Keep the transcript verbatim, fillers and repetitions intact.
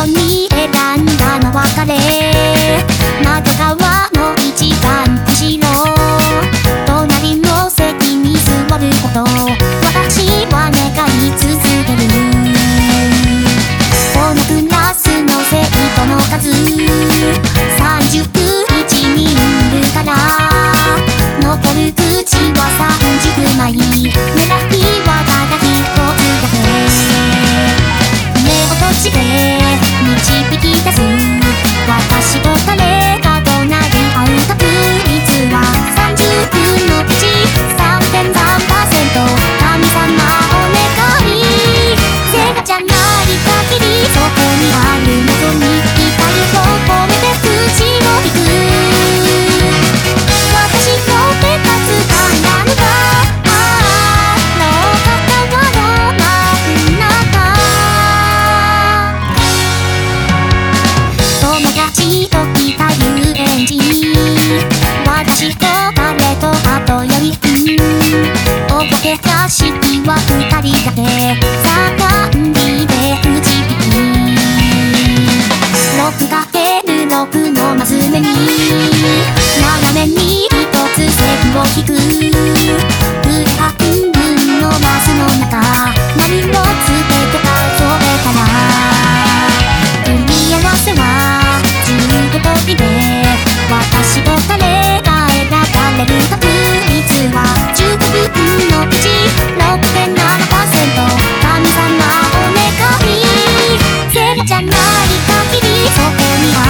ろに選んだの別れ。窓側の一番後ろ、隣の席に座ること私は願い続ける。このクラスの生徒の数さんじゅういちにんいるから、残る口はさんじゅうまい、狙いはただ一つだけ。目を閉じて導き出す私と誰かとなり合う確率はさんじゅうのうち さんてんさんパーセント。 神様お願い、ゼロじゃない限りそこにある謎に光を込めて口を引く。私の手がつかんだのはあの片側の真ん中。友達と来た遊園地、私と彼とあとよにん、お化け屋敷は二人だけ。さんにんでくじ引き ろくかけるろく のマス目に斜めに一つ線を引く。上半分のマスの中何をつけて数えたら、組み合わせはじゅうごとりで私と誰が選ばれる確率はじゅうごぶんのうち ろくてんななパーセント。 神様お願い、ゼロじゃない限りそこにあ